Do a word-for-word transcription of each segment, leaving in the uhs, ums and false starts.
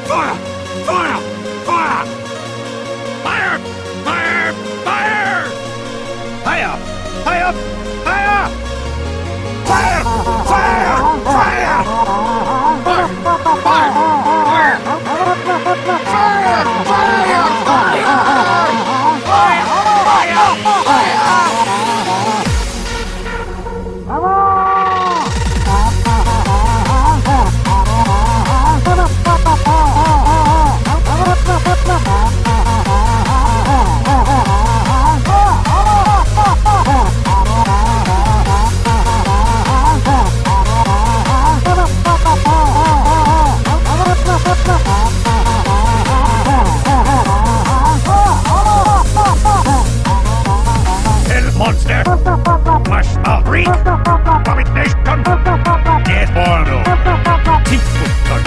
Fire! Fire! Fire! Fire! Fire! Fire! Fire! Fire! Fire! Fire! Fire! Fire! Fire! Fire! Monster! Flash of Reek! Abomination! Death Porno! Tiefbuchton!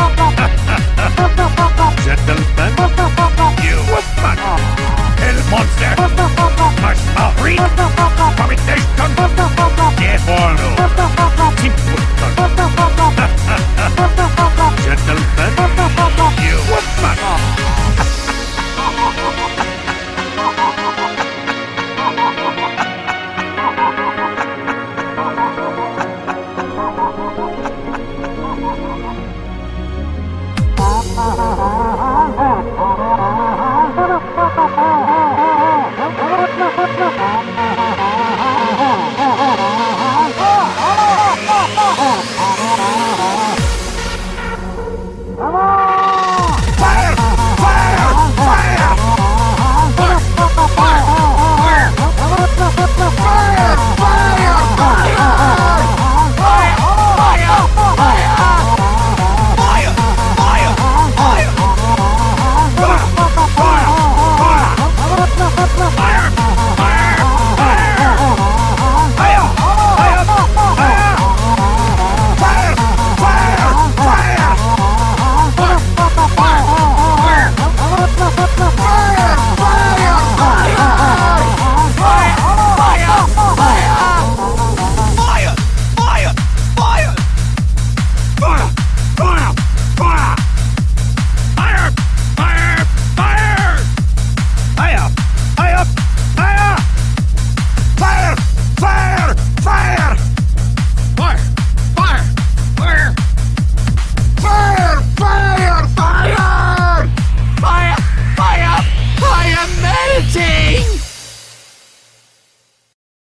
Gentlemen! You woman! Hell Monster! Flash of Reek! Abomination! Death Porno! Tiefbuchton! Gentlemen! You woman!